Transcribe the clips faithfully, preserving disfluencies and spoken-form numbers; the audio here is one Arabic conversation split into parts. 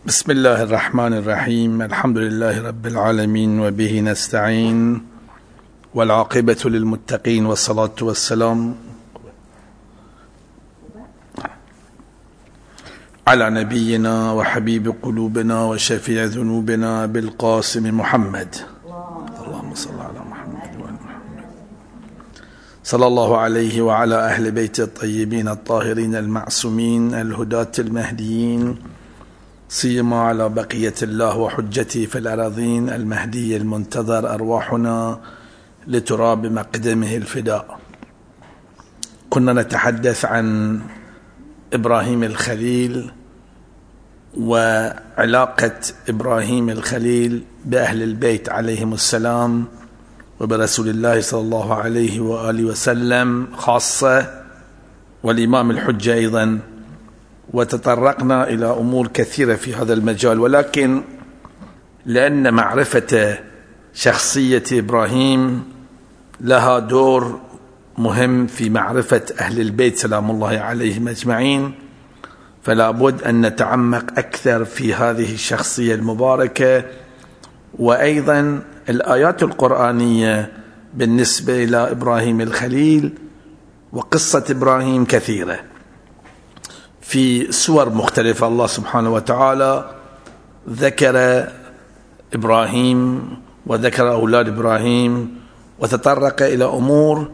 بسم الله الرحمن الرحيم. الحمد لله رب العالمين وبه نستعين والعاقبة للمتقين والصلاة والسلام على نبينا وحبيب قلوبنا وشفيع ذنوبنا بالقاسم محمد. اللهم صل على محمد وآل محمد. صلى الله عليه وعلى أهل بيت الطيبين الطاهرين المعصومين الهداة المهديين، سيما على بقية الله وحجته في الأراضين المهدي المنتظر أرواحنا لتراب مقدمه الفداء. كنا نتحدث عن إبراهيم الخليل وعلاقة إبراهيم الخليل بأهل البيت عليهم السلام وبرسول الله صلى الله عليه وآله وسلم خاصة، والإمام الحجة أيضا، وتطرقنا إلى أمور كثيرة في هذا المجال. ولكن لأن معرفة شخصية إبراهيم لها دور مهم في معرفة أهل البيت سلام الله عليهم أجمعين، فلا بد أن نتعمق أكثر في هذه الشخصية المباركة. وأيضا الآيات القرآنية بالنسبة إلى إبراهيم الخليل وقصة إبراهيم كثيرة في سور مختلفة. الله سبحانه وتعالى ذكر إبراهيم وذكر أولاد إبراهيم وتطرق إلى أمور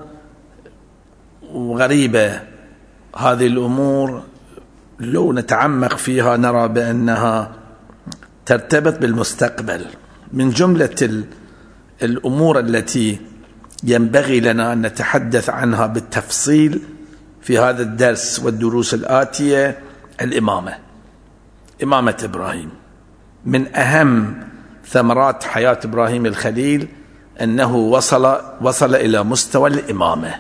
غريبة. هذه الأمور لو نتعمق فيها نرى بأنها ترتبط بالمستقبل. من جملة الأمور التي ينبغي لنا أن نتحدث عنها بالتفصيل في هذا الدرس والدروس الآتية الإمامة. إمامة إبراهيم من أهم ثمرات حياة إبراهيم الخليل أنه وصل وصل إلى مستوى الإمامة،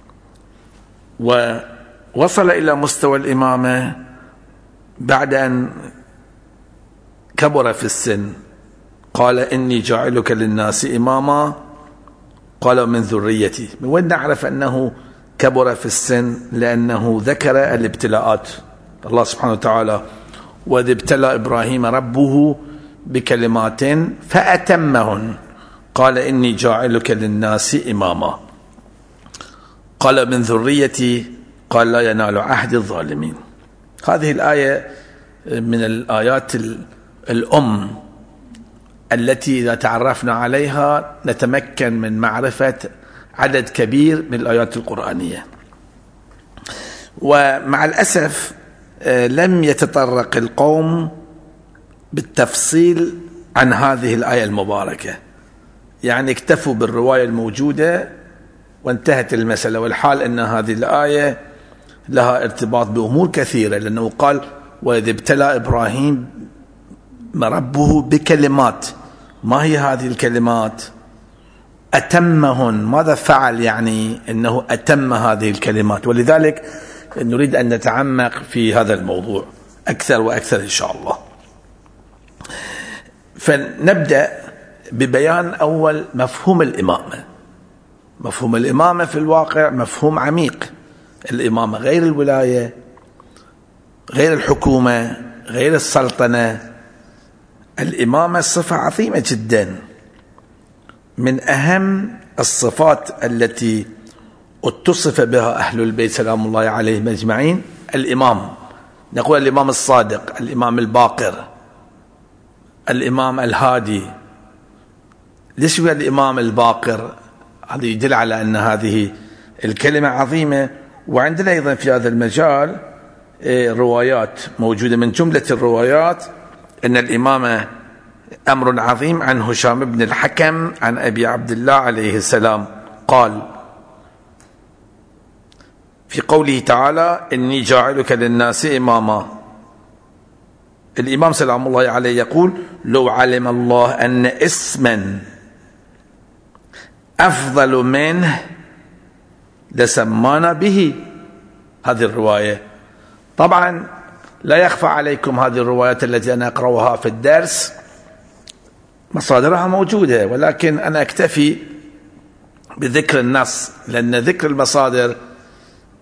ووصل إلى مستوى الإمامة بعد أن كبر في السن. قال إني جاعلك للناس إماما، قال من ذريتي. من وين نعرف أنه كبر في السن؟ لأنه ذكر الابتلاءات. الله سبحانه وتعالى وإذ ابتلى إبراهيم ربه بكلمات فأتمهن قال إني جاعلك للناس إماما، قال من ذريتي، قال لا ينال عهد الظالمين. هذه الآية من الآيات الأم التي إذا تعرفنا عليها نتمكن من معرفة عدد كبير من الآيات القرآنية. ومع الأسف لم يتطرق القوم بالتفصيل عن هذه الآية المباركة، يعني اكتفوا بالرواية الموجودة وانتهت المسألة. والحال أن هذه الآية لها ارتباط بأمور كثيرة، لأنه قال وإذ ابتلى إبراهيم ربه بكلمات. ما هي هذه الكلمات؟ أتمهن. ماذا فعل؟ يعني أنه أتم هذه الكلمات. ولذلك نريد أن نتعمق في هذا الموضوع أكثر وأكثر إن شاء الله. فنبدأ ببيان أول مفهوم الإمامة. مفهوم الإمامة في الواقع مفهوم عميق. الإمامة غير الولاية، غير الحكومة، غير السلطنة. الإمامة صفة عظيمة جدا، من أهم الصفات التي اتصف بها أهل البيت سلام الله عليهم أجمعين. الإمام، نقول الإمام الصادق، الإمام الباقر، الإمام الهادي. ليش هو الإمام الباقر؟ هذا يدل على أن هذه الكلمة عظيمة. وعندنا أيضا في هذا المجال روايات موجودة. من جملة الروايات أن الإمامة أمر عظيم عن هشام بن الحكم عن أبي عبد الله عليه السلام قال في قوله تعالى إني جاعلك للناس إماما. الإمام سلام الله عليه يقول لو علم الله أن اسما أفضل منه لسمانا به. هذه الرواية طبعا لا يخفى عليكم، هذه الروايات التي أنا أقرأها في الدرس مصادرها موجودة، ولكن أنا أكتفي بذكر النص، لأن ذكر المصادر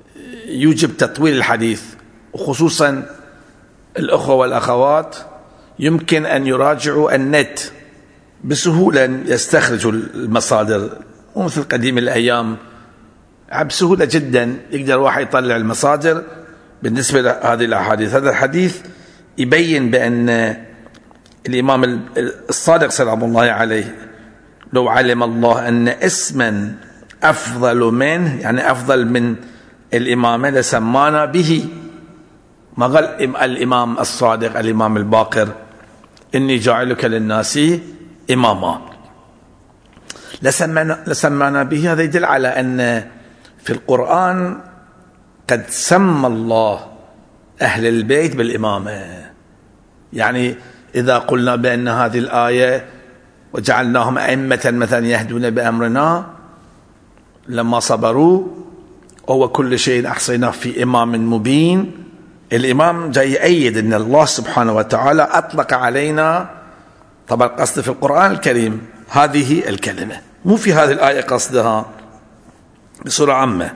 يوجب تطويل الحديث، وخصوصا الأخوة والأخوات يمكن أن يراجعوا النت بسهولة، يستخرجوا المصادر، ومثل قديم الأيام بسهولة جدا يقدر واحد يطلع المصادر بالنسبة لهذه الأحاديث. هذا الحديث يبين بأن الإمام الصادق سلام الله عليه لو علم الله أن اسما أفضل منه، يعني أفضل من الإمامة، لسمانا به. ما قال الإمام الصادق الإمام الباقر إني جاعلك للناس إماما، لسمانا, لسمانا به. هذا يدل على أن في القرآن قد سمى الله أهل البيت بالإمامة. يعني إذا قلنا بأن هذه الآية وجعلناهم أئمة مثلا يهدون بأمرنا لما صبروا وهو كل شيء أحصيناه في إمام مبين، الإمام جاي يأيد أن الله سبحانه وتعالى أطلق علينا، طبعا قصد في القرآن الكريم هذه الكلمة، مو في هذه الآية قصدها بصورة عامة.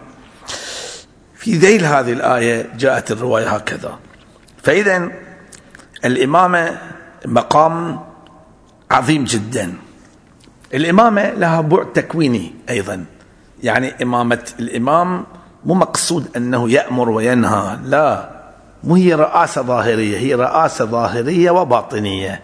في ذيل هذه الآية جاءت الرواية هكذا. فإذا الإمامة مقام عظيم جدا. الإمامة لها بعد تكويني أيضا، يعني إمامة الإمام مو مقصود أنه يأمر وينهى، لا، مو هي رئاسة ظاهرية، هي رئاسة ظاهرية وباطنية،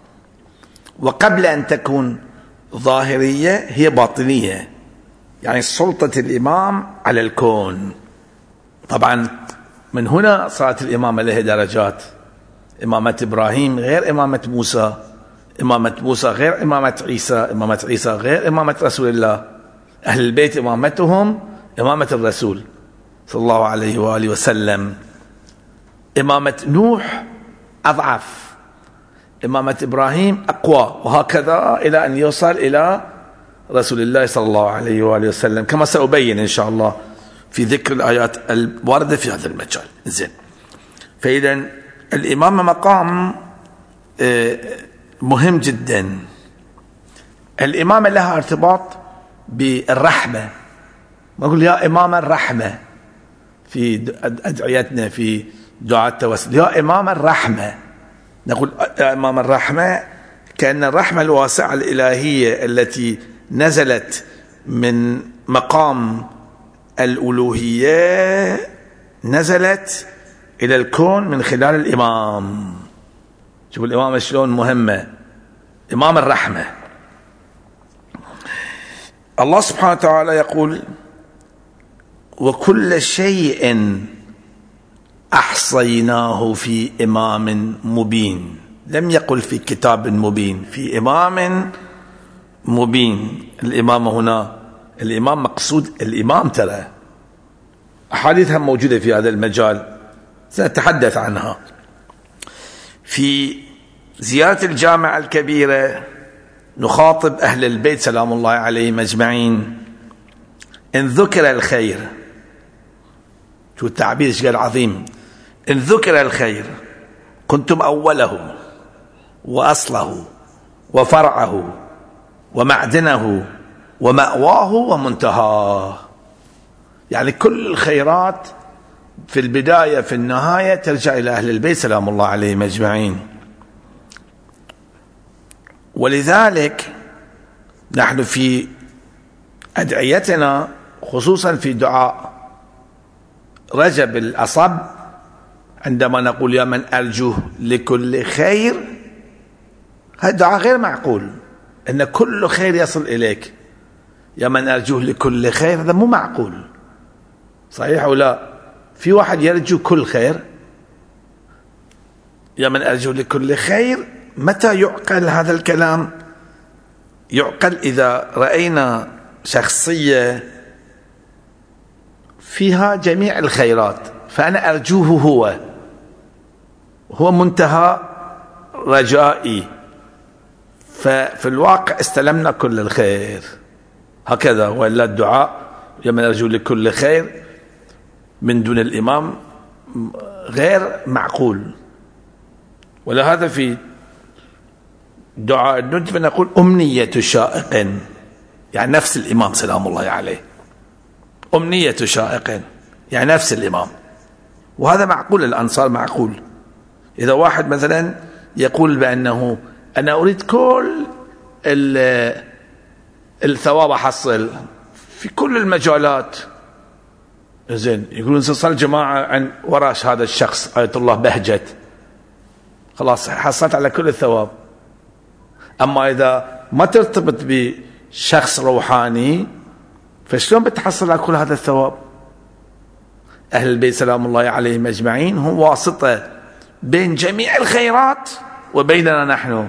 وقبل أن تكون ظاهرية هي باطنية، يعني سلطة الإمام على الكون. طبعا من هنا صارت الإمامة لها درجات. إمامة إبراهيم غير إمامة موسى، إمامة موسى غير إمامة عيسى، إمامة عيسى غير إمامة رسول الله. أهل البيت إمامتهم إمامة الرسول صلى الله عليه وآله وسلم. إمامة نوح أضعف، إمامة إبراهيم أقوى، وهكذا إلى أن يوصل إلى رسول الله صلى الله عليه وآله وسلم، كما سأبين إن شاء الله في ذكر الآيات الواردة في هذا المجال. زين. فإذا الإمامة مقام مهم جدا. الإمامة لها ارتباط بالرحمة، نقول يا إمام الرحمة في أدعيتنا في دعاء التوسل، يا إمام الرحمة، نقول يا إمام الرحمة، كأن الرحمة الواسعة الإلهية التي نزلت من مقام الألوهية نزلت إلى الكون من خلال الإمام. شوفوا الإمامة شلون مهمة، إمام الرحمة. الله سبحانه وتعالى يقول وكل شيء أحصيناه في إمام مبين، لم يقل في كتاب مبين، في إمام مبين. الإمام هنا الإمام مقصود الإمام، ترى أحاديثها موجودة في هذا المجال سنتحدث عنها. في زيارة الجامعة الكبيرة نخاطب أهل البيت سلام الله عليهم أجمعين، إن ذكر الخير، شو التعبير شغل عظيم، إن ذكر الخير كنتم أوله وأصله وفرعه ومعدنه ومأواه ومنتهاه. يعني كل الخيرات في البداية في النهاية ترجع إلى أهل البيت سلام الله عليهم أجمعين. ولذلك نحن في أدعيتنا خصوصا في دعاء رجب الأصب عندما نقول يا من أرجوه لكل خير، هذا دعاء غير معقول أن كل خير يصل إليك. يا من أرجوه لكل خير هذا مو معقول، صحيح ولا؟ في واحد يرجو كل خير؟ يا من أرجوه لكل خير، متى يعقل هذا الكلام؟ يعقل إذا رأينا شخصية فيها جميع الخيرات، فأنا أرجوه هو هو منتهى رجائي، ففي الواقع استلمنا كل الخير. هكذا، وإلا الدعاء يا من أرجو لكل خير من دون الإمام غير معقول. ولهذا في دعاء الندب نقول أمنية شائق، يعني نفس الإمام سلام الله عليه، أمنية شائق يعني نفس الإمام. وهذا معقول، الأنصار معقول. إذا واحد مثلا يقول بأنه أنا أريد كل الثواب أحصل في كل المجالات. زين، يقولون صار جماعة عن وراش هذا الشخص آية الله بهجت، خلاص حصلت على كل الثواب. أما إذا ما ترتبط بشخص روحاني فشلون بتحصل على كل هذا الثواب؟ أهل البيت سلام الله عليهم أجمعين هم واسطة بين جميع الخيرات وبيننا نحن.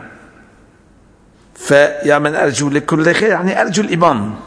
فيا من أرجو لكل خير، يعني أرجو الإمام.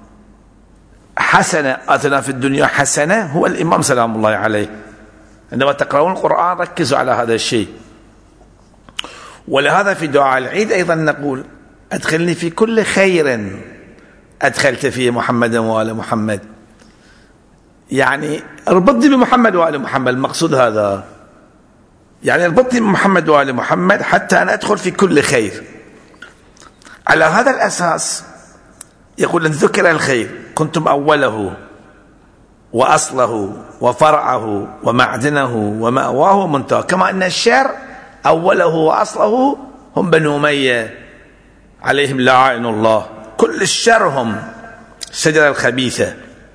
حسنة آتنا في الدنيا حسنة هو الإمام سلام الله عليه. عندما تقرؤون القرآن ركزوا على هذا الشيء. ولهذا في دعاء العيد أيضا نقول أدخلني في كل خير أدخلت فيه محمدا وآل محمد، يعني اربطني بمحمد وآل محمد. المقصود هذا، يعني اربطني بمحمد وآل محمد حتى أن أدخل في كل خير. على هذا الأساس يقول إن ذكر الخير كنتم أوله وأصله وفرعه ومعدنه ومأواه ومنتهى، كما أن الشر أوله وأصله هم بنو أمية عليهم لعائن الله، كل الشر هم الشجرة الخبيثة.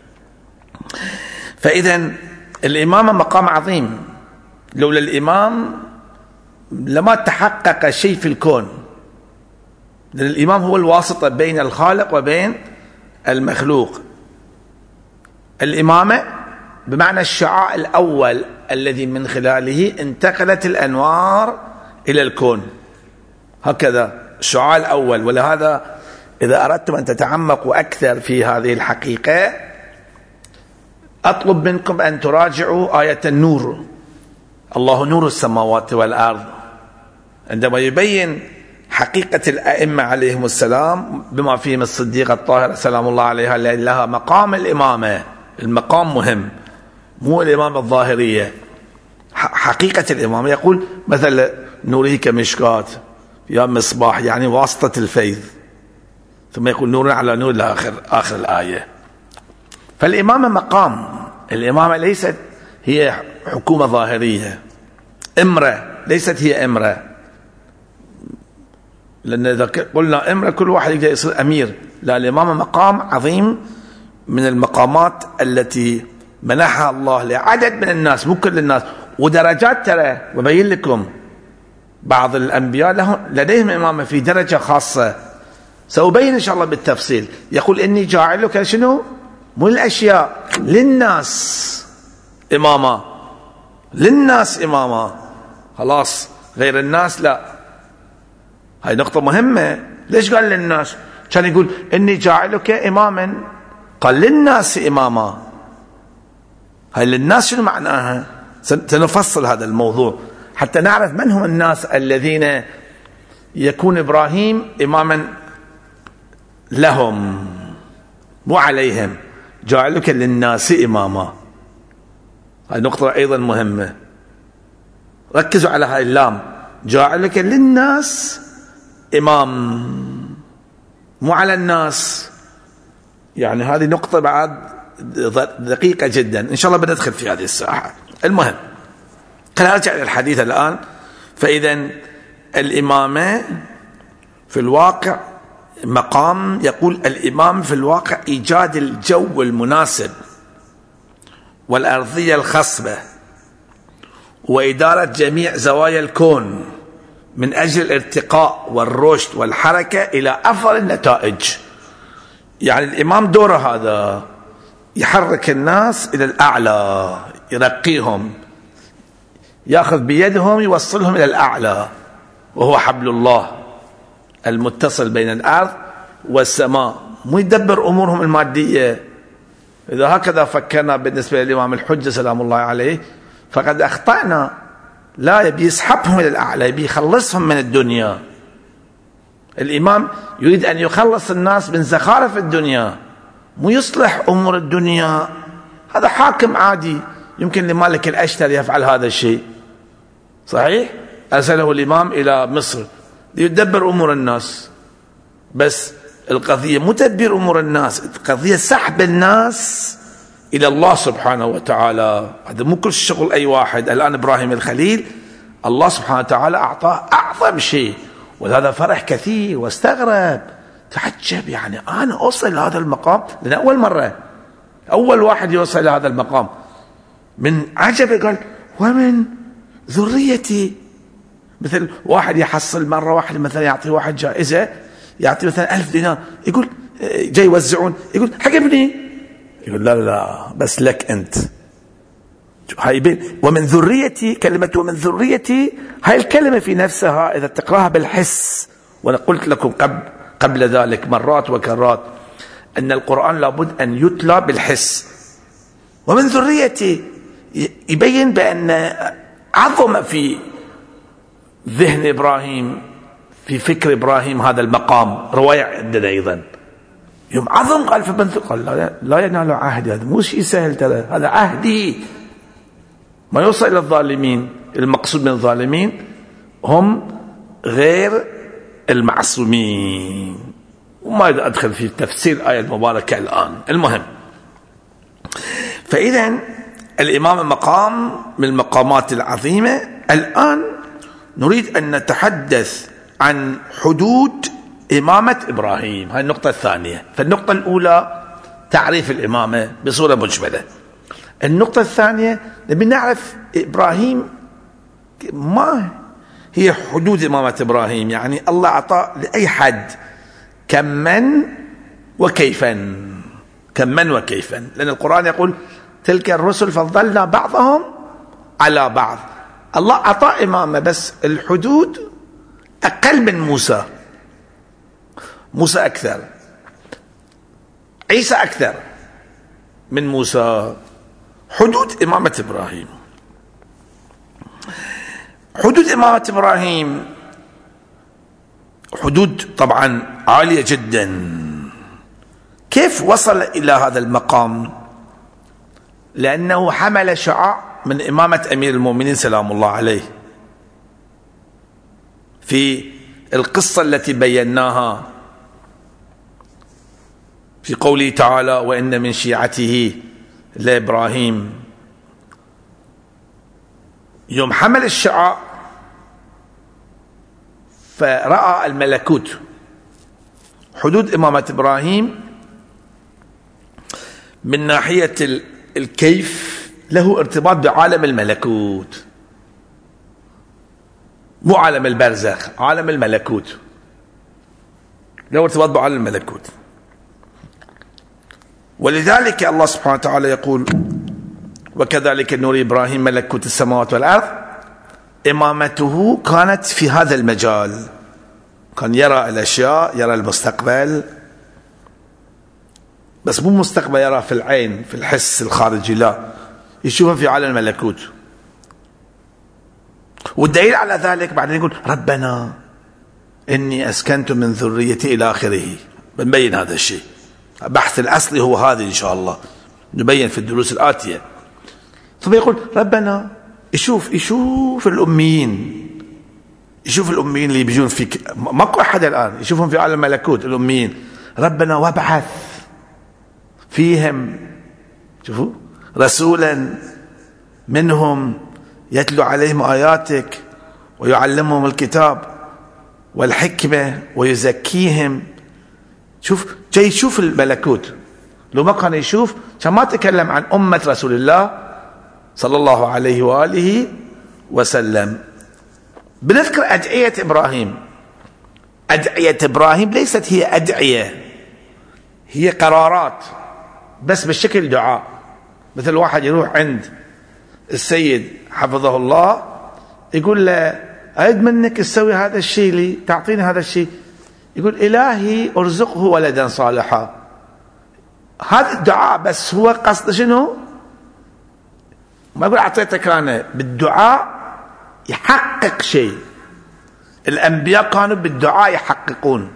فإذا الإمامة مقام عظيم، لولا الإمام لما تحقق شيء في الكون، لأن الإمام هو الواسطة بين الخالق وبين المخلوق. الإمامة بمعنى الشعاع الأول الذي من خلاله انتقلت الأنوار إلى الكون، هكذا الشعاع الأول. ولهذا إذا أردتم أن تتعمقوا أكثر في هذه الحقيقة أطلب منكم أن تراجعوا آية النور، الله نور السماوات والأرض، عندما يبين حقيقة الأئمة عليهم السلام بما فيهم الصديقة الطاهرة سلام الله عليها لها مقام الإمامة. المقام مهم، مو الإمامة الظاهرية، حقيقة الإمامة. يقول مثل نوره كمشكاة يا مصباح، يعني واسطة الفيض، ثم يقول نور على نور لآخر آخر الآية. فالإمامة مقام، الإمامة ليست هي حكومة ظاهرية، إمرة ليست هي إمرة، لأن إذا قلنا إمرة كل واحد يقدر يصير أمير. لا، الإمامة مقام عظيم من المقامات التي منحها الله لعدد من الناس، مو كل الناس، ودرجات. ترى وبين لكم بعض الأنبياء لهم لديهم إمامة في درجة خاصة، سأبين إن شاء الله بالتفصيل. يقول إني جاعلك شنو؟ مو الأشياء، للناس إمامة، للناس إمامة، خلاص غير الناس لا. هاي نقطة مهمة. ليش قال للناس؟ كان يقول إني جاعلك إماما، قال للناس إماما. هاي للناس شنو معناها؟ سنفصل هذا الموضوع حتى نعرف من هم الناس الذين يكون إبراهيم إماما لهم مو عليهم. جعلك للناس إماما، هاي نقطة أيضا مهمة، ركزوا على هاي اللام، جعلك للناس إمام مو على الناس. يعني هذه نقطة بعد دقيقة جدا، إن شاء الله بندخل في هذه الساحة. المهم خلينا نرجع للحديث الآن. فإذا الإمامة في الواقع مقام، يقول الإمام في الواقع إيجاد الجو المناسب والأرضية الخصبة وإدارة جميع زوايا الكون من أجل الارتقاء والرشد والحركة إلى أفضل النتائج. يعني الإمام دوره هذا يحرك الناس إلى الأعلى، يرقيهم، يأخذ بيدهم يوصلهم إلى الأعلى، وهو حبل الله المتصل بين الأرض والسماء، مو يدبر أمورهم المادية. إذا هكذا فكرنا بالنسبة للإمام الحجة سلام الله عليه فقد أخطأنا. لا، يبي يسحبهم إلى الأعلى، يبي يخلصهم من الدنيا. الإمام يريد أن يخلص الناس من زخارف الدنيا، مو يصلح أمور الدنيا. هذا حاكم عادي، يمكن لمالك الأشتر يفعل هذا الشيء، صحيح؟ أرسله الإمام إلى مصر ليدبر أمور الناس، بس القضية مو تدبير أمور الناس، القضية سحب الناس إلى الله سبحانه وتعالى. هذا مو كل شغل أي واحد. الآن إبراهيم الخليل الله سبحانه وتعالى أعطاه أعظم شيء، ولهذا فرح كثير واستغرب تعجب، يعني أنا أوصل لهذا المقام، لأن أول مرة أول واحد يوصل لهذا المقام، من عجب قال ومن ذريتي. مثل واحد يحصل مرة واحد مثلا يعطي واحد جائزة، يعطي مثلا ألف دينار، يقول جاي يوزعون، يقول حق ابني، يقول لا لا بس لك أنت. هاي بين ومن ذريتي، كلمة ومن ذريتي هاي الكلمة في نفسها إذا تقراها بالحس، وأنا قلت لكم قبل قبل ذلك مرات وكرات أن القرآن لابد أن يتلى بالحس. ومن ذريتي يبين بأن عظم في ذهن إبراهيم، في فكر إبراهيم هذا المقام. رواية عندنا أيضا يوم عظم قال فمن قال لا, لا ينال عهدي، هذا مو شيء سهل ترى، هذا عهدي ما يوصل إلى الظالمين. المقصود من الظالمين هم غير المعصومين، وما أدخل في تفسير الآية المباركة الآن. المهم، فإذا الإمامة مقام من المقامات العظيمة. الآن نريد أن نتحدث عن حدود إمامة إبراهيم، هذه النقطة الثانية. فالنقطة الأولى تعريف الإمامة بصورة مجملة. النقطة الثانية نبي نعرف إبراهيم، ما هي حدود إمامة إبراهيم، يعني الله أعطى لأي حد كمن وكيفا، كمن وكيفا، لأن القرآن يقول تلك الرسل فضلنا بعضهم على بعض. الله أعطى إمامة بس الحدود أقل من موسى، موسى أكثر، عيسى أكثر من موسى. حدود إمامة إبراهيم، حدود إمامة إبراهيم حدود طبعا عالية جدا. كيف وصل إلى هذا المقام؟ لأنه حمل شعاع من إمامة أمير المؤمنين سلام الله عليه في القصة التي بيناها في قوله تعالى وإن من شيعته لإبراهيم. يوم حمل الشعاع فرأى الملكوت. حدود إمامة إبراهيم من ناحية الكيف له ارتباط بعالم الملكوت، مو عالم البرزخ، عالم الملكوت له ارتباط بعالم الملكوت. ولذلك الله سبحانه وتعالى يقول وكذلك نري إبراهيم ملكوت السماوات والأرض. إمامته كانت في هذا المجال، كان يرى الأشياء، يرى المستقبل، بس مو مستقبل يرى في العين في الحس الخارجي، لا، يشوفه في عالم الملكوت. والدليل على ذلك بعدين يقول ربنا إني أسكنت من ذريتي إلى آخره. بنبين هذا الشيء، بحث الأصلي هو هذا إن شاء الله نبين في الدروس الآتية. ثم يقول ربنا يشوف يشوف الأميين، يشوف الأميين اللي بيجون فيك، ماكو أحد الآن يشوفهم في عالم الملكوت الأميين. ربنا وابعث فيهم، شوفوا، رسولا منهم يتلو عليهم آياتك ويعلمهم الكتاب والحكمة ويزكيهم. شوف جاي يشوف الملكوت، لو ما كان يشوف كان ما تكلم عن أمة رسول الله صلى الله عليه وآله وسلم. بنذكر أدعية إبراهيم. أدعية إبراهيم ليست هي أدعية، هي قرارات بس بالشكل دعاء. مثل واحد يروح عند السيد حفظه الله يقول له أريد منك تسوي هذا الشيء لي، تعطيني هذا الشيء، يقول إلهي أرزقه ولدا صالحا. هذا الدعاء بس هو قصد شنو؟ ما يقول أعطيتك أنا، بالدعاء يحقق شيء. الأنبياء كانوا بالدعاء يحققون.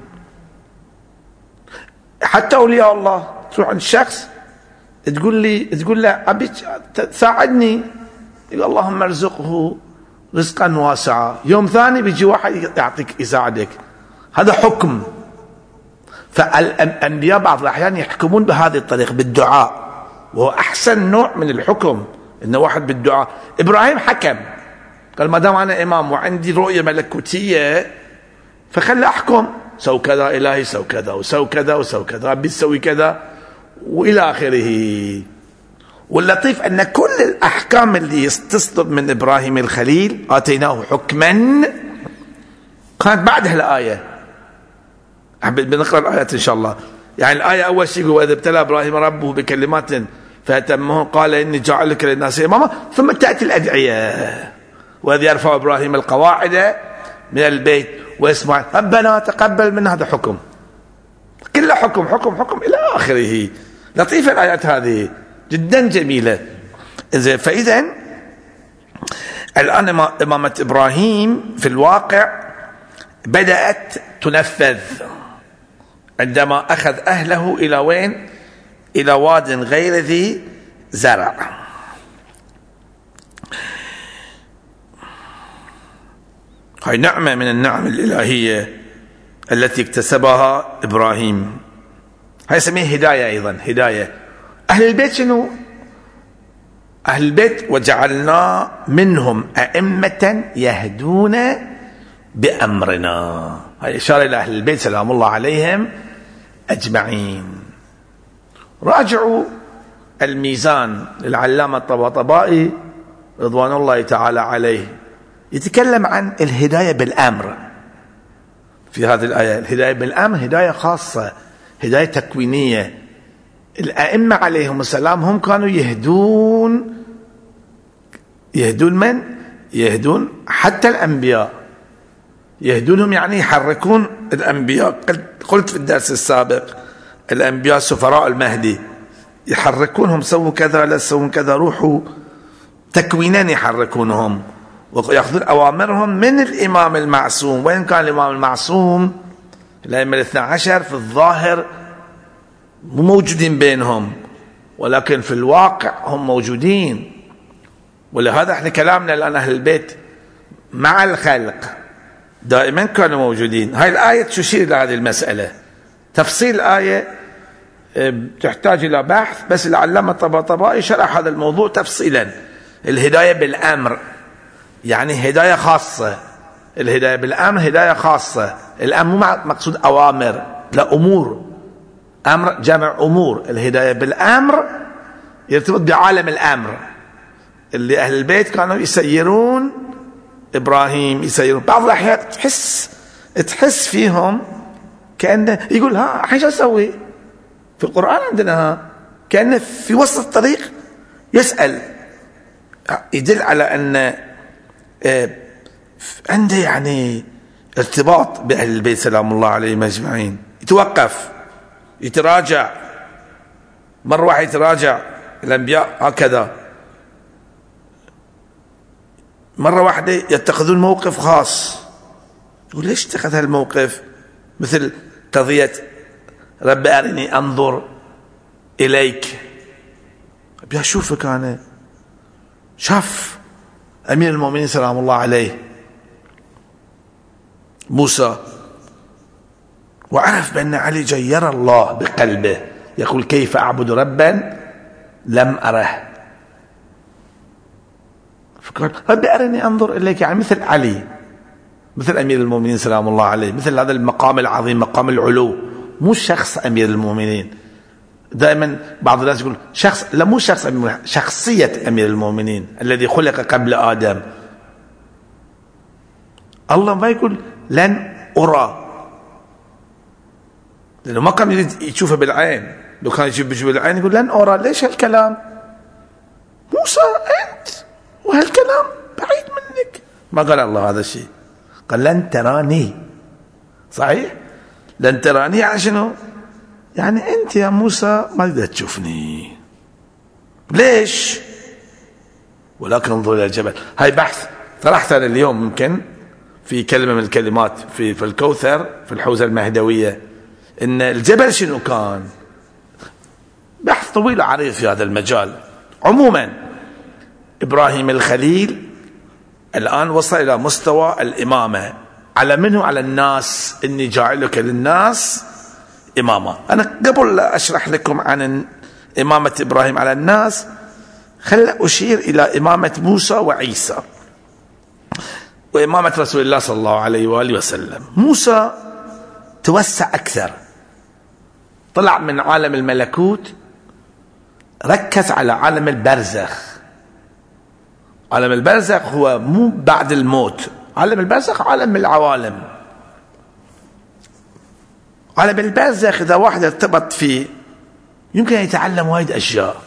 حتى أولياء الله تروح عند شخص تقول لي تقول له أبي تساعدني، يقول اللهم ارزقه رزقا واسعا. يوم ثاني بيجي واحد يعطيك يساعدك. هذا حكم. فالأنبياء بعض الأحيان يحكمون بهذه الطريقة بالدعاء، وهو أحسن نوع من الحكم إنه واحد بالدعاء. إبراهيم حكم قال ما دام أنا إمام وعندي رؤية ملكوتية فخلي أحكم، سو كذا إلهي، سو كذا وسو كذا وسو كذا، ربي تسوي كذا وإلى آخره. واللطيف أن كل الأحكام اللي تصدر من إبراهيم الخليل آتيناه حكما كانت بعدها الآية. بنقرأ الآيات إن شاء الله. يعني الآية أول شيء وإذا ابتلى إبراهيم ربه بكلمات فأتمه قال إني جاعلك للناس إماما، ثم تأتي الأدعية وإذ يرفع إبراهيم القواعد من البيت ويسمع ربنا تقبل منا، هذا حكم، كله حكم حكم حكم إلى آخره. لطيفة الآيات هذه جدا جميلة. فإذا الآن إمامة إبراهيم في الواقع بدأت تنفذ عندما أخذ أهله إلى وين؟ إلى واد غير ذي زرع. هاي نعمة من النعم الإلهية التي اكتسبها إبراهيم. هاي يسميه هداية أيضا، هداية. أهل البيت شنو؟ أهل البيت وجعلنا منهم أئمة يهدون بأمرنا. هاي إشارة إلى أهل البيت سلام الله عليهم أجمعين. راجعوا الميزان للعلامة الطباطبائي رضوان الله تعالى عليه، يتكلم عن الهداية بالأمر في هذه الآية. الهداية بالأمر هداية خاصة، هداية تكوينية. الأئمة عليهم السلام هم كانوا يهدون، يهدون من؟ يهدون حتى الأنبياء، يهدونهم يعني يحركون الأنبياء. قلت في الدرس السابق الأنبياء سفراء المهدي، يحركونهم سووا كذا لا سووا كذا، روحوا تكوينا يحركونهم ويأخذون أوامرهم من الإمام المعصوم. وين كان الإمام المعصوم؟ الأئمة الاثنى عشر في الظاهر مو موجودين بينهم، ولكن في الواقع هم موجودين. ولهذا احنا كلامنا الآن أهل البيت مع الخلق دائما كانوا موجودين. هاي الآية تشير إلى هذه المسألة. تفصيل الآية تحتاج إلى بحث، بس العلامة الطباطبائي شرح هذا الموضوع تفصيلا. الهداية بالأمر يعني هداية خاصة. الهداية بالأمر هداية خاصة. الأمر مو مقصود أوامر، لا، أمور. أمر جمع أمور. الهداية بالأمر يرتبط بعالم الأمر اللي أهل البيت كانوا يسيرون إبراهيم، يسيرون. بعض الأحيان تحس تحس فيهم كأنه يقول ها الحين شو أسوي؟ في القرآن عندنا ها كأنه في وسط الطريق يسأل، يدل على أن عنده يعني ارتباط بأهل البيت سلام الله عليهم أجمعين. يتوقف، يتراجع، مرة واحد يتراجع الأنبياء هكذا، مرة واحدة يتخذون موقف خاص. يقول ليش اتخذ هالموقف؟ مثل قضية رب أرني أنظر إليك. أبي أشوفك أنا. شاف أمير المؤمنين سلام الله عليه موسى، وعرف بأن علي جاي يرى الله بقلبه، يقول كيف أعبد ربا لم أره. فقال رب أرني أنظر إليك، يعني مثل علي، مثل أمير المؤمنين سلام الله عليه، مثل هذا المقام العظيم، مقام العلو. مو شخص أمير المؤمنين. دائما بعض الناس يقول شخص، لا مو شخص أمير المؤمنين، شخصية أمير المؤمنين الذي خلق قبل آدم. الله ما يقول لن أرى، لأنه ما كان يريد يشوفه بالعين. لو كان يشوفه بالعين يقول لن أرى. ليش هالكلام؟ موسى أنت وهالكلام بعيد منك. ما قال الله هذا الشيء، قال لن تراني. صحيح؟ لن تراني يعني شنو؟ يعني أنت يا موسى ما تقدر تشوفني. ليش؟ ولكن انظر إلى الجبل. هاي بحث طرحت أنا اليوم ممكن في كلمة من الكلمات في في الكوثر في الحوزة المهدوية، إن الجبل شنو كان. بحث طويل وعريض في هذا المجال. عموما إبراهيم الخليل الآن وصل إلى مستوى الإمامة. على منه؟ على الناس. إني جاعلك للناس إماما. أنا قبل لا أشرح لكم عن إمامة إبراهيم على الناس، خل أشير إلى إمامة موسى وعيسى. وإمامة رسول الله صلى الله عليه وآله وسلم. موسى توسع أكثر، طلع من عالم الملكوت، ركز على عالم البرزخ. عالم البرزخ هو مو بعد الموت، عالم البرزخ عالم العوالم. عالم البرزخ إذا واحد ارتبط فيه يمكن يتعلم وايد أشياء.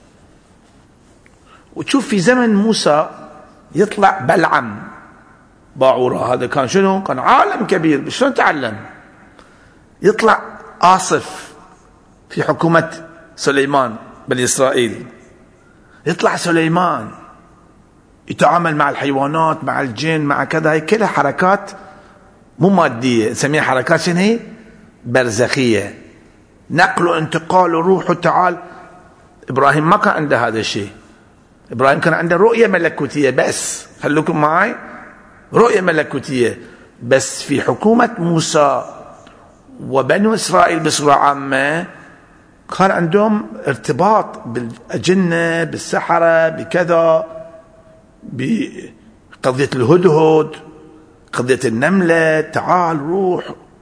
وتشوف في زمن موسى يطلع بلعم باعورة، هذا كان شنو؟ كان عالم كبير، شلون تعلم؟ يطلع آصف في حكومة سليمان بني إسرائيل، يطلع سليمان يتعامل مع الحيوانات، مع الجن، مع كذا. هي كلها حركات مو مادية، نسميها حركات شنو هي؟ برزخية، نقل وانتقال وروح وتعال. إبراهيم ما كان عنده هذا الشيء. إبراهيم كان عنده رؤية ملكوتية بس، خلوكم معي، رؤية ملكوتية بس. في حكومة موسى وبنو إسرائيل بصورة عامة كان عندهم ارتباط بالأجنة، بالسحرة، بكذا، بقضية الهدهد، قضية النملة، تعال روح،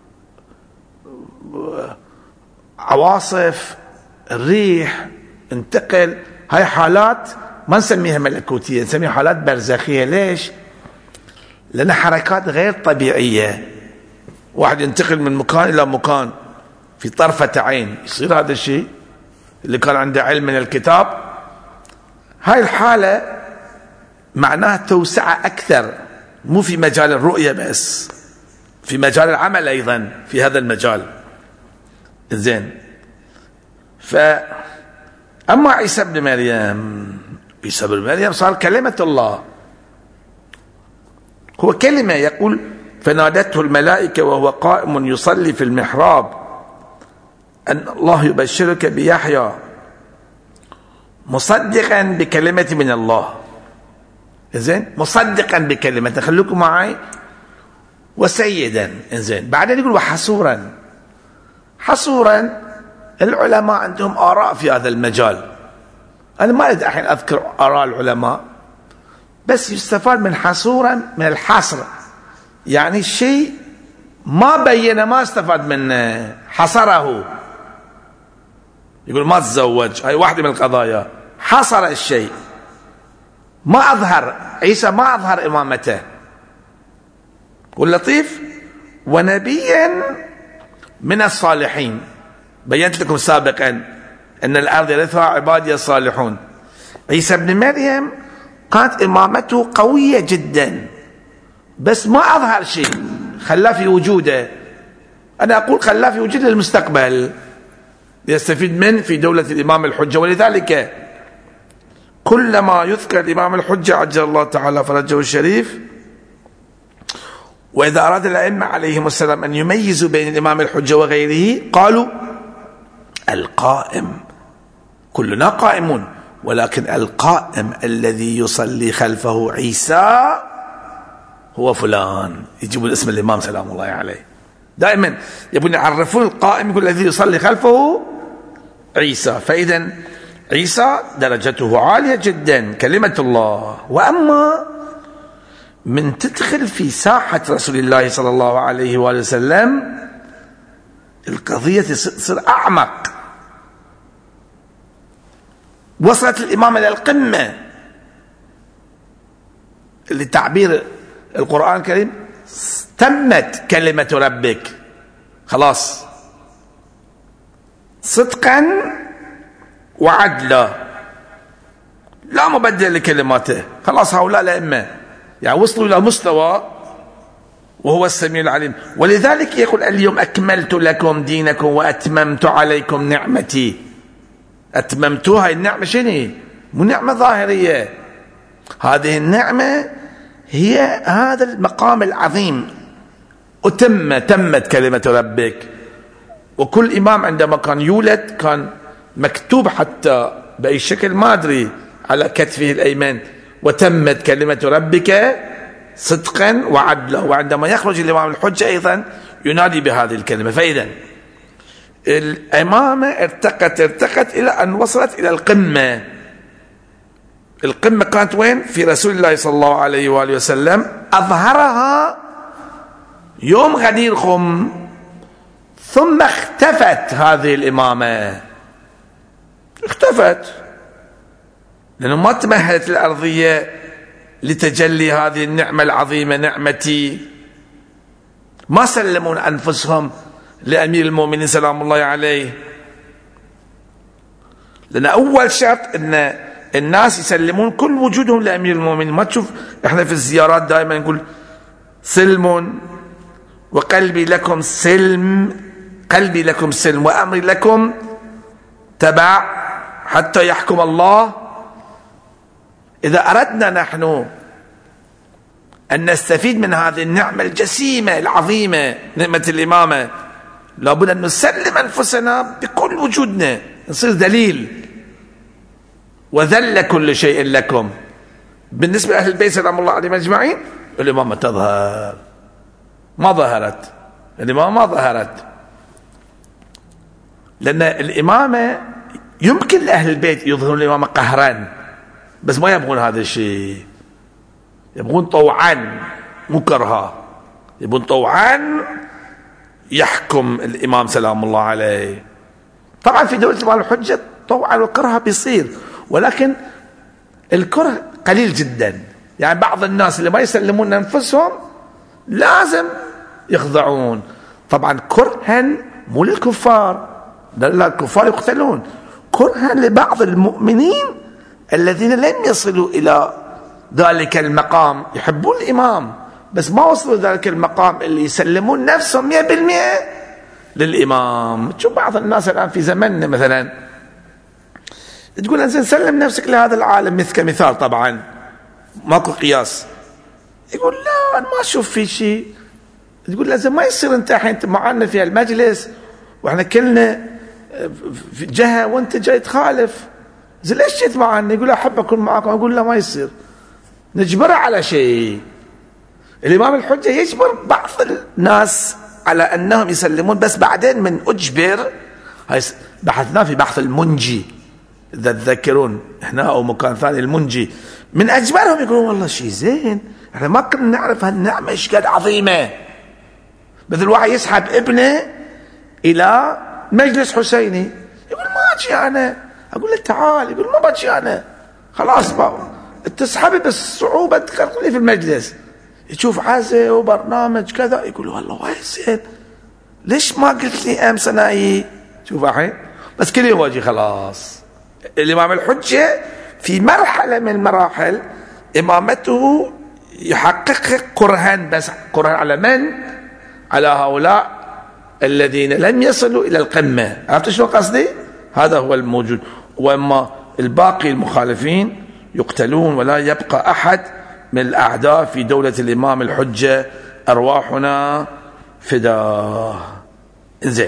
عواصف، الريح، انتقل. هاي حالات ما نسميها ملكوتية، نسميها حالات برزخية. ليش؟ لأن حركات غير طبيعية. واحد ينتقل من مكان إلى مكان في طرفة عين، يصير هذا الشيء اللي كان عنده علم من الكتاب. هاي الحالة معناها توسعة أكثر، مو في مجال الرؤية بس، في مجال العمل أيضا في هذا المجال. زين. فأما عيسى بن مريم، عيسى بن مريم صار كلمة الله، هو كلمة. يقول فنادته الملائكة وهو قائم يصلي في المحراب أن الله يبشرك بيحيى مصدقا بكلمة من الله. زين، مصدقا بكلمة، خلوكم معي، وسيدا. زين، بعدين يقول وحصورا. حصورا العلماء عندهم آراء في هذا المجال، أنا ما أريد الحين أذكر آراء العلماء، بس يستفاد من حصورا من الحصر، يعني الشيء ما بين ما استفاد منه، حصره. يقول ما تزوج، هاي واحدة من القضايا، حصر الشيء، ما أظهر. عيسى ما أظهر إمامته. واللطيف ونبيا من الصالحين. بينت لكم سابقا أن الأرض يرثها عبادي الصالحون. عيسى بن مريم كانت إمامته قوية جدا، بس ما أظهر شيء، خلاه في وجوده. أنا أقول خلاه في وجوده للمستقبل، يستفيد من في دولة الإمام الحجة. ولذلك كلما يذكر الإمام الحجة عجل الله تعالى فرجه الشريف، وإذا أراد الأئمة عليهم السلام أن يميزوا بين الإمام الحجة وغيره قالوا القائم، كلنا قائمون، ولكن القائم الذي يصلي خلفه عيسى هو فلان. يجيبون اسم الإمام سلام الله عليه، دائما يبون يعرفون القائم، يقول الذي يصلي خلفه عيسى. فإذا عيسى درجته عالية جدا، كلمة الله. وأما من تدخل في ساحة رسول الله صلى الله عليه وآله وسلم القضية تصير أعمق. وصلت الإمامة إلى القمة، لتعبير القرآن الكريم تمت كلمة ربك، خلاص، صدقا وعدلا، لا مبدل لكلماته. خلاص هؤلاء الأئمة يعني وصلوا إلى مستوى، وهو السميع العليم. ولذلك يقول اليوم أكملت لكم دينكم وأتممت عليكم نعمتي. أتممتوها، النعمة شنو؟ مو نعمة ظاهرية، هذه النعمة هي هذا المقام العظيم. وتم تمت كلمة ربك. وكل إمام عندما كان يولد كان مكتوب حتى بأي شكل ما أدري على كتفه الأيمن وتمت كلمة ربك صدقا وعدلا. وعندما يخرج الإمام الحجة أيضا ينادي بهذه الكلمة. فإذا الإمامة ارتقت ارتقت إلى أن وصلت إلى القمة. القمة كانت وين؟ في رسول الله صلى الله عليه وآله وسلم، أظهرها يوم غدير خم، ثم اختفت هذه الإمامة، اختفت لأنه ما تمهلت الأرضية لتجلي هذه النعمة العظيمة نعمتي. ما سلمون أنفسهم لأمير المؤمنين سلام الله عليه، لأن أول شرط أن الناس يسلمون كل وجودهم لأمير المؤمنين. ما تشوف إحنا في الزيارات دائما نقول سلم وقلبي لكم سلم، قلبي لكم سلم وأمري لكم تبع حتى يحكم الله. إذا أردنا نحن أن نستفيد من هذه النعمة الجسيمة العظيمة نعمة الإمامة، لابد أن نسلم أنفسنا بكل وجودنا، نصير دليل. وذل كل شيء لكم. بالنسبة لأهل البيت سلام الله عليهم أجمعين الإمامة تظهر، ما ظهرت، الإمامة ما ظهرت، لأن الإمامة يمكن لأهل البيت يظهرون الإمامة قهرا، بس ما يبغون هذا الشيء، يبغون طوعا مو كرها، يبغون طوعا يحكم الإمام سلام الله عليه. طبعا في دولة الإمام الحجة طوعا وكرها بيصير، ولكن الكره قليل جدا. يعني بعض الناس اللي ما يسلمون أنفسهم لازم يخضعون، طبعا كرها مو للكفار، لا الكفار يقتلون، كرها لبعض المؤمنين الذين لم يصلوا إلى ذلك المقام، يحبون الإمام بس ما وصلوا ذلك المقام اللي يسلمون نفسهم مئة بالمئة للإمام. تشوف بعض الناس الآن في زمننا مثلا تقول انزين سلم نفسك لهذا العالم، مثل كمثال طبعا ماكو قياس، يقول لا انا ما اشوف في شيء، تقول لازم ما يصير انت الحين معنا في المجلس واحنا كلنا في جهه وانت جاي تخالف، زين ليش جيت معنا؟ يقول احب اكون معكم، اقول لا ما يصير، نجبره على شيء. الامام الحجه يجبر بعض الناس على انهم يسلمون، بس بعدين من اجبر، هاي بحثناه في بحث المنجي إذا تذكرون احنا او مكان ثاني، المنجي من اجبارهم يقولون والله شيء زين، احنا ما كنا نعرف هالنعمه ايش قد عظيمه. مثل واحد يسحب ابنه الى مجلس حسيني، يقول ما اجي انا، اقول له تعال، يقول ما بجي انا، خلاص بقى تسحبي بس صعوبه تخليني في المجلس، يشوف عزة وبرنامج كذا، يقول والله وايد زين، ليش ما قلت لي امس انا اجي؟ شوف الحين بس كل يوم اجي خلاص. الإمام الحجة في مرحلة من المراحل إمامته يحقق كرها، بس كرها على من؟ على هؤلاء الذين لم يصلوا إلى القمة. عرفت شو قصدي؟ هذا هو الموجود. وأما الباقي المخالفين يقتلون ولا يبقى أحد من الأعداء في دولة الإمام الحجة، أرواحنا فداه. إنزين،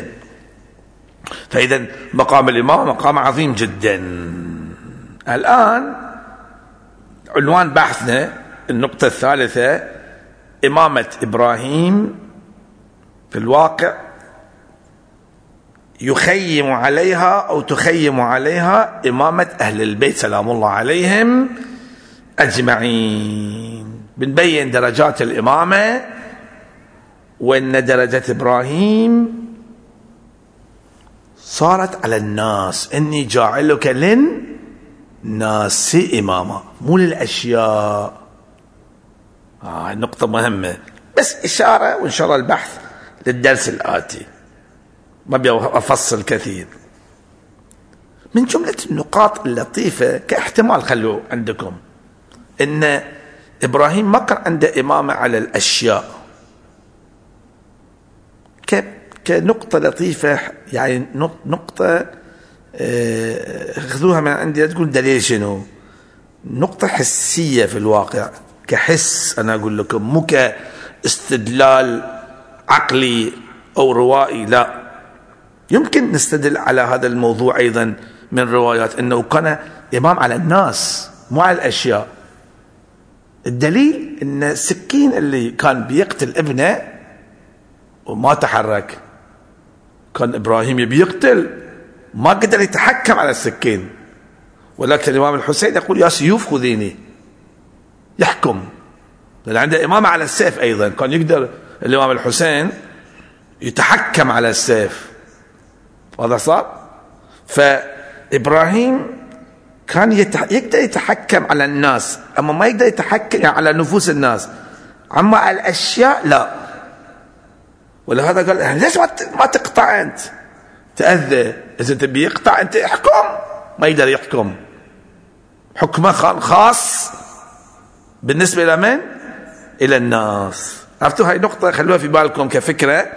فإذا مقام الإمام مقام عظيم جدا. الآن عنوان بحثنا النقطة الثالثة، إمامة إبراهيم في الواقع يخيم عليها أو تخيم عليها إمامة أهل البيت سلام الله عليهم أجمعين. بنبين درجات الإمامة، وإن درجة إبراهيم صارت على الناس، إني جاعلك للناس إماما، مو للأشياء. آه نقطة مهمة، بس إشارة، وإن شاء الله البحث للدرس الآتي، ما أبي أفصل كثير. من جملة النقاط اللطيفة كاحتمال خلوا عندكم، إن إبراهيم ما كان عنده إمامة على الأشياء، كنقطة لطيفة، يعني نقطة خذوها من عندي، لا تقول دليل شنو، نقطة حسية في الواقع، كحس أنا أقول لكم، مو كاستدلال عقلي أو روائي، لا. يمكن نستدل على هذا الموضوع أيضا من روايات أنه كان إمام على الناس مو على الأشياء. الدليل أن السكين اللي كان بيقتل ابنه وما تحرك، كان إبراهيم يبي يقتل، ما قدر يتحكم على السكين، ولكن الإمام الحسين يقول يا سيوف خذيني، يحكم، لأن عنده إمامة على السيف أيضا، كان يقدر الإمام الحسين يتحكم على السيف. هذا صار. فإبراهيم كان يقدر يتحكم على الناس، أما ما يقدر يتحكم على نفوس الناس، أما الأشياء لا. ولهذا قال ليش ما تقطع أنت؟ تأذى، إذا تبي يقطع أنت احكم. ما يقدر يحكم، حكمه خاص بالنسبة إلى من؟ إلى الناس. عرفتوا هاي نقطة خلوها في بالكم كفكرة،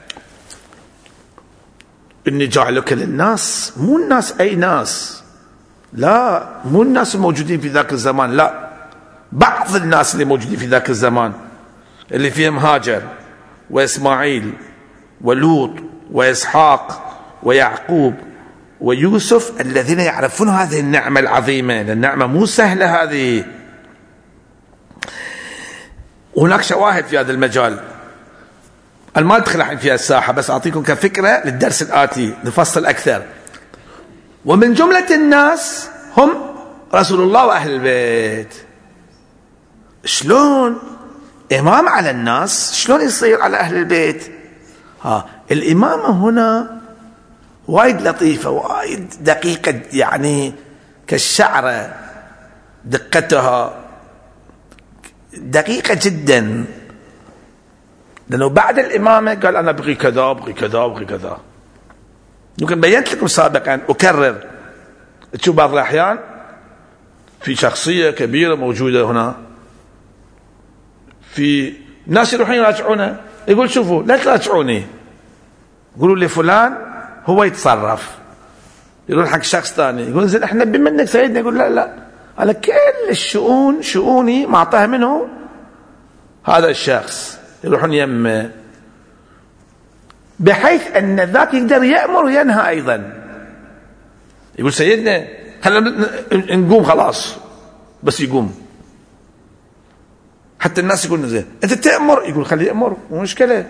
إني جعلك للناس، مو الناس أي ناس، لا، مو الناس الموجودين في ذاك الزمان، لا، بعض الناس اللي موجودين في ذاك الزمان اللي فيهم هاجر وإسماعيل ولوط وإسحاق ويعقوب ويوسف، الذين يعرفون هذه النعمة العظيمة. النعمة مو سهلة هذه. هناك شواهد في هذا المجال، أنا ما أدخل الحين فيها الساحة، بس أعطيكم كفكرة للدرس الآتي نفصل أكثر. ومن جملة الناس هم رسول الله وأهل البيت. شلون إمام على الناس شلون يصير على أهل البيت؟ ها الإمامة هنا وايد لطيفة، وايد دقيقة، يعني كالشعرة، دقتها دقيقة جدا. لأنه بعد الإمامة قال أنا أبغي كذا أبغي كذا أبغي كذا. يمكن بينت لكم سابقا، أكرر، تشوف بعض الأحيان في شخصية كبيرة موجودة هنا، في ناس يروحون يراجعونه، يقول شوفوا لا تراجعوني، يقولوا لي فلان هو يتصرف، يقول حق شخص ثاني، يقول زين احنا بمنك سيدنا، يقول لا لا انا كل الشؤون شؤوني معطاها منه هذا الشخص. يروحون يمه، بحيث ان ذاك يقدر يأمر وينهى ايضا. يقول سيدنا خلينا نقوم خلاص، بس يقوم. حتى الناس يقولون زين انت تأمر، يقول خليه يأمر مو مشكلة.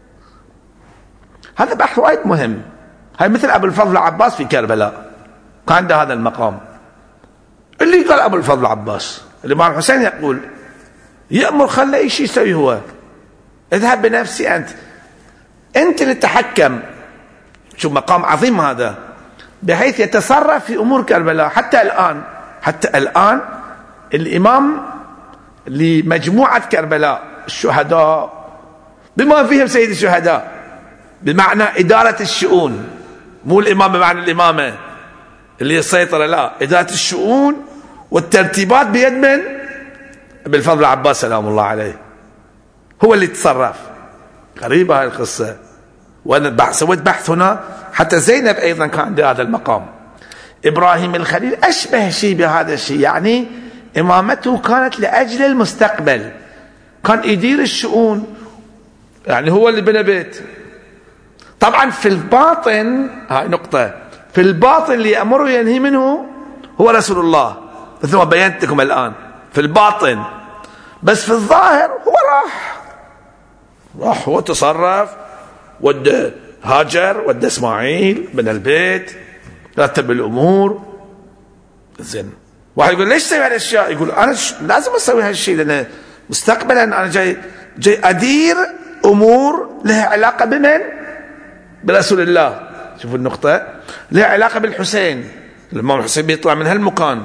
هذا بحث وايد مهم. هاي مثل ابو الفضل العباس في كربلاء، كان عنده هذا المقام. اللي قال ابو الفضل العباس، الامام الحسين يقول يأمر، خلي اي شيء يسوي هو، اذهب بنفسي انت، انت اللي تتحكم. شوف مقام عظيم هذا، بحيث يتصرف في امور كربلاء. حتى الان حتى الان الامام لمجموعة كربلاء، الشهداء بما فيهم سيد الشهداء، بمعنى إدارة الشؤون، مو الإمام بمعنى الإمامة اللي هي السيطرة، لا، إدارة الشؤون والترتيبات بيد من؟ بالفضل العباس سلام الله عليه، هو اللي يتصرف. غريبة هاي القصة. وأنا سويت بحث هنا، حتى زينب أيضا كان عندها هذا المقام. إبراهيم الخليل أشبه شيء بهذا الشيء، يعني إمامته كانت لأجل المستقبل، كان يدير الشؤون، يعني هو اللي بنى بيت. طبعا في الباطن، هاي نقطة، في الباطن اللي يأمره وينهي منه هو رسول الله، مثل ما بينت لكم الآن، في الباطن. بس في الظاهر هو راح راح هو تصرف، ودى هاجر، ودى إسماعيل، بنى البيت، رتب الأمور. زين، واحد يقول ليش تسوي هالاشياء؟ يقول انا لازم اسوي هالشيء، لان مستقبلا انا جاي جاي ادير امور لها علاقه بمن؟ برسول الله. شوفوا النقطه، لها علاقه بالحسين. الامام الحسين بيطلع من هالمكان،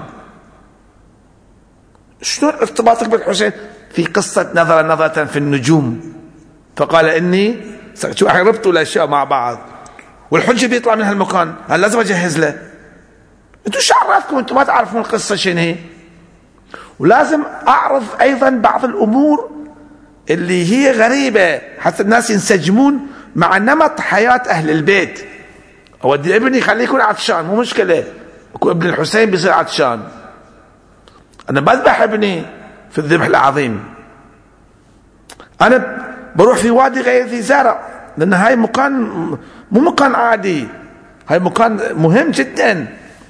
شلون ارتباطك بالحسين؟ في قصه نظر نظره في النجوم فقال اني، شو ربطوا الاشياء مع بعض، والحجه بيطلع من هالمكان، انا لازم اجهز له. انتوا شو عرفكم؟ انتوا ما تعرفون القصه شنو هي. ولازم اعرض ايضا بعض الامور اللي هي غريبه حتى الناس ينسجمون مع نمط حياه اهل البيت. اودي ابني خليه يكون عطشان، مو مشكله، يكون ابن الحسين بيصير عطشان. انا بذبح ابني في الذبح العظيم، انا بروح في وادي غير ذي زرع، لان هاي مكان مو مكان عادي، هاي مكان مهم جدا.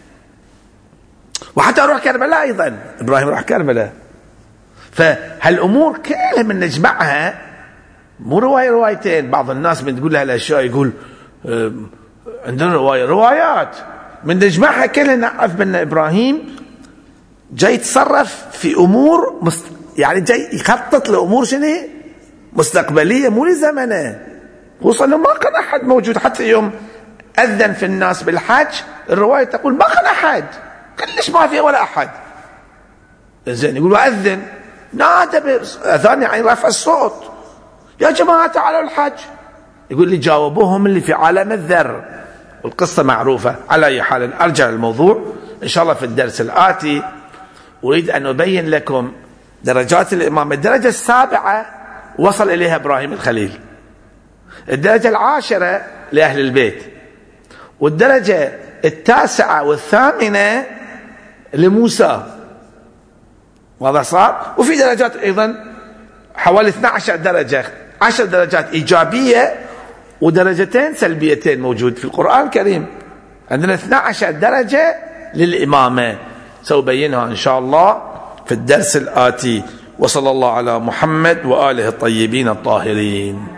وحتى اروح كربلاء ايضا، ابراهيم راح كربلاء. فهالامور كلها من نجمعها، مو روايه روايتين. بعض الناس من تقول لها الاشياء يقول عندنا روايه روايات، من نجمعها كلها نعرف بأن إبراهيم جاي يتصرف في أمور مست... يعني جاي يخطط لأمور شنو مستقبلية مو لزمنه، خصوصا أنه ما كان أحد موجود. حتى يوم أذن في الناس بالحج الرواية تقول ما كان أحد، كلش ما فيه ولا أحد. زين يقول أذن، نادى بأذان يعني رفع الصوت، يا جماعة تعالوا الحج. يقول لي جاوبوهم اللي في عالم الذر، والقصة معروفة. على أي حال أرجع للموضوع إن شاء الله في الدرس الآتي. أريد أن أبين لكم درجات الإمامة. الدرجة السابعة وصل إليها إبراهيم الخليل، الدرجة العاشرة لأهل البيت، والدرجة التاسعة والثامنة لموسى. واضح صار؟ وفي درجات أيضا حوالي اثنتي عشرة درجة، عشر درجات إيجابية ودرجتين سلبيتين موجود في القرآن الكريم. عندنا اثنتي عشرة درجة للإمامة، سأبينها إن شاء الله في الدرس الآتي. وصلى الله على محمد وآله الطيبين الطاهرين.